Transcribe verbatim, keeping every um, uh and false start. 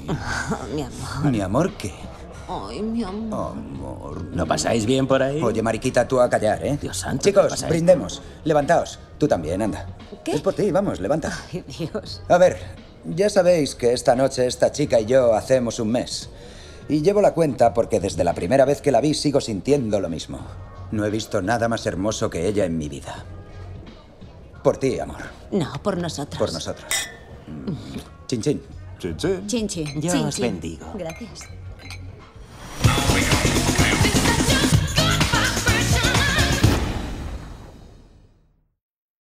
Mi amor. ¿Mi amor qué? Ay, mi amor. Amor. ¿Lo pasáis bien por ahí? Oye, mariquita, tú a callar, ¿eh? Dios santo, ¿qué Chicos, pasa brindemos. Levantaos. Tú también, anda. ¿Qué? Es por ti, vamos, levanta. Ay, Dios. A ver, ya sabéis que esta noche esta chica y yo hacemos un mes. Y llevo la cuenta porque desde la primera vez que la vi sigo sintiendo lo mismo. No he visto nada más hermoso que ella en mi vida. Por ti, amor. No, por nosotros. Por nosotros. Chin, chin. Chin, chin. Chin, chin. Dios Chin, chin. bendigo. Gracias.